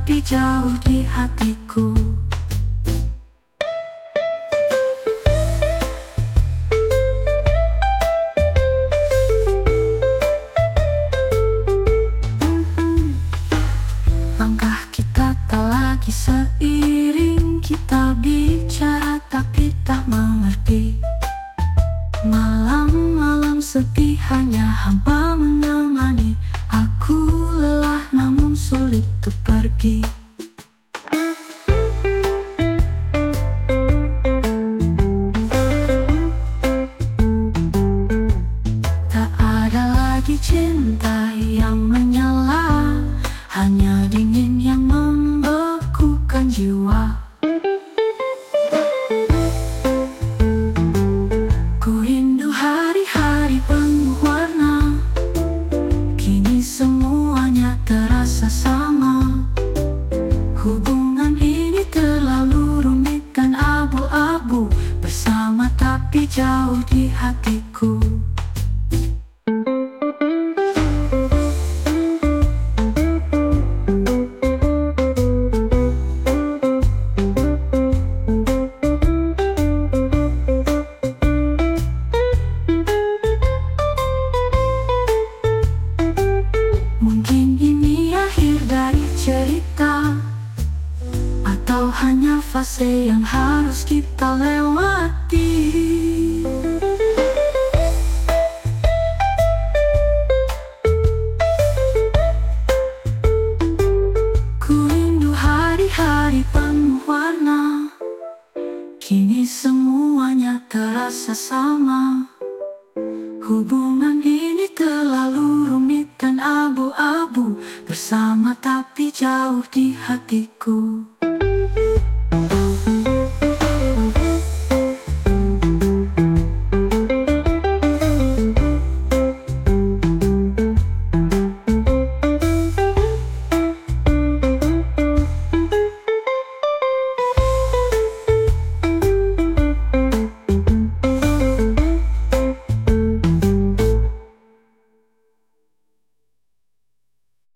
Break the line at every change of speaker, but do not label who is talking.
tapi jauh di hatiku. Langkah kita tak lagi seiring, kita bicara tapi tak mengerti. Malam-malam sepi hanya hampa menemani. Aku lelah namun sulit untuk pergi. Tak ada lagi cinta yang menyala, hanya dingin yang membekukan jiwa. Ku rindu hari-hari penuh warna, kini semuanya terasa sama. Hubungan ini terlalu rumit dan abu-abu, bersama tapi jauh di hatiku. Mungkin ini akhir dari cerita, atau hanya fase yang harus kita lewati. Ku rindu hari-hari penuh warna, kini semuanya terasa sama. Hubungan ini terlalu rumit dan abu-abu, bersama tapi jauh di hatiku.